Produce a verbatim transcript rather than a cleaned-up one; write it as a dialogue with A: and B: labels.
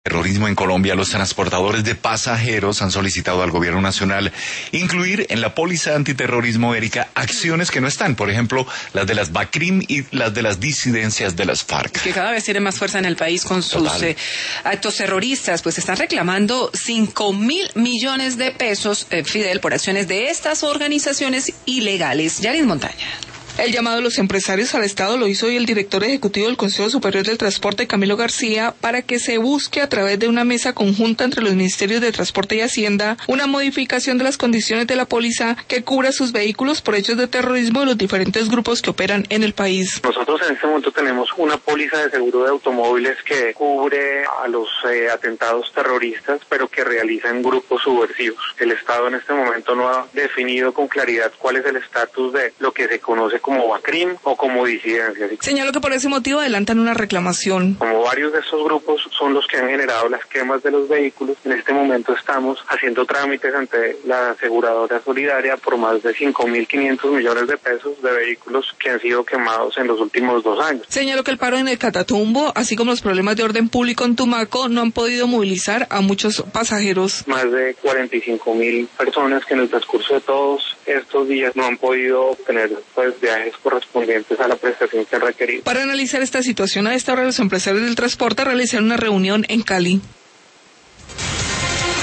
A: Terrorismo en Colombia, los transportadores de pasajeros han solicitado al gobierno nacional incluir en la póliza antiterrorismo, Erika, acciones que no están, por ejemplo, las de las BACRIM y las de las disidencias de las FARC.
B: Que cada vez tienen más fuerza en el país con sus eh, actos terroristas, pues están reclamando cinco mil millones de pesos, eh, Fidel, por acciones de estas organizaciones ilegales. Yarin Montaña.
C: El llamado de los empresarios al Estado lo hizo hoy el director ejecutivo del Consejo Superior del Transporte, Camilo García, para que se busque a través de una mesa conjunta entre los ministerios de Transporte y Hacienda una modificación de las condiciones de la póliza que cubra sus vehículos por hechos de terrorismo de los diferentes grupos que operan en el país.
D: Nosotros en este momento tenemos una póliza de seguro de automóviles que cubre a los eh, atentados terroristas, pero que realizan grupos subversivos. El Estado en este momento no ha definido con claridad cuál es el estatus de lo que se conoce como BACRIM o como disidencia.
C: Señaló que por ese motivo adelantan una reclamación.
D: Como varios de estos grupos son los que han generado las quemas de los vehículos, en este momento estamos haciendo trámites ante la aseguradora solidaria por más de cinco mil quinientos millones de pesos de vehículos que han sido quemados en los últimos dos años.
C: Señaló que el paro en el Catatumbo, así como los problemas de orden público en Tumaco, no han podido movilizar a muchos pasajeros.
D: Más de cuarenta y cinco mil personas que en el transcurso de todos estos días no han podido obtener pues viajes correspondientes a la prestación que han requerido.
C: Para analizar esta situación, a esta hora los empresarios del transporte realizaron una reunión en Cali.